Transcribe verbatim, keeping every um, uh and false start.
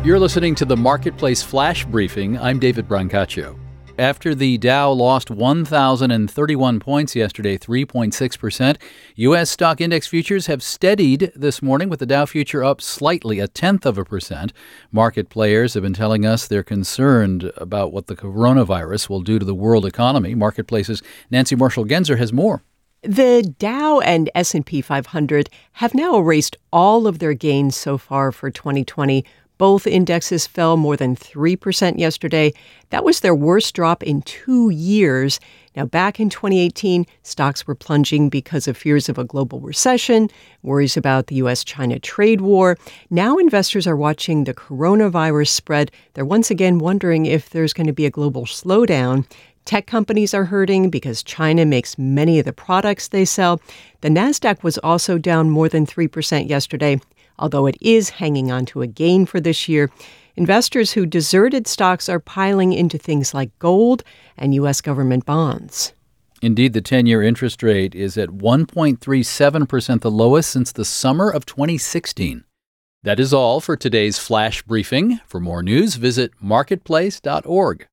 You're listening to the Marketplace Flash Briefing. I'm David Brancaccio. After the Dow lost one thousand thirty-one points yesterday, three point six percent, U S stock index futures have steadied this morning with the Dow future up slightly, a tenth of a percent. Market players have been telling us they're concerned about what the coronavirus will do to the world economy. Marketplace's Nancy Marshall-Genzer has more. The Dow and S and P five hundred have now erased all of their gains so far for twenty twenty. Both indexes fell more than three percent yesterday. That was their worst drop in two years. Now, back in twenty eighteen, stocks were plunging because of fears of a global recession, worries about the U S China trade war. Now investors are watching the coronavirus spread. They're once again wondering if there's going to be a global slowdown. Tech companies are hurting because China makes many of the products they sell. The Nasdaq was also down more than three percent yesterday, although it is hanging on to a gain for this year. Investors who deserted stocks are piling into things like gold and U S government bonds. Indeed, the ten-year interest rate is at one point three seven percent, the lowest since the summer of twenty sixteen. That is all for today's Flash Briefing. For more news, visit marketplace dot org.